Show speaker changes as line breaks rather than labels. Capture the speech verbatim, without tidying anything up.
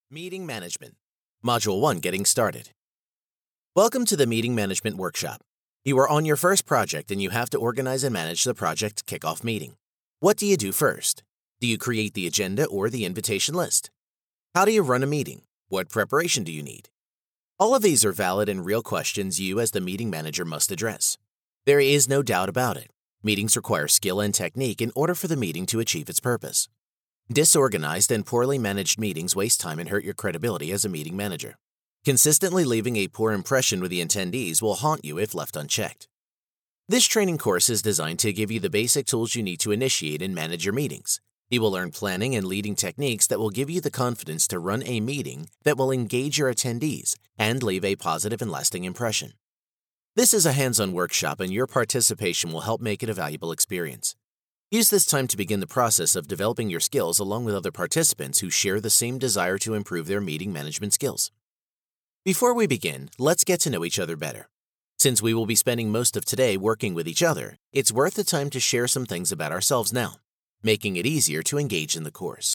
Meeting Management. Module one, Getting Started. Welcome to the Meeting Management Workshop. You are on your first project and you have to organize and manage the project kickoff meeting. What do you do first? Do you create the agenda or the invitation list? How do you run a meeting? What preparation do you need? All of these are valid and real questions you as the meeting manager must address. There is no doubt about it. Meetings require skill and technique in order for the meeting to achieve its purpose. Disorganized and poorly managed meetings waste time and hurt your credibility as a meeting manager. Consistently leaving a poor impression with the attendees will haunt you if left unchecked. This training course is designed to give you the basic tools you need to initiate and manage your meetings. You will learn planning and leading techniques that will give you the confidence to run a meeting that will engage your attendees and leave a positive and lasting impression. This is a hands-on workshop and your participation will help make it a valuable experience. Use this time to begin the process of developing your skills along with other participants who share the same desire to improve their meeting management skills. Before we begin, let's get to know each other better. Since we will be spending most of today working with each other, it's worth the time to share some things about ourselves now, making it easier to engage in the course.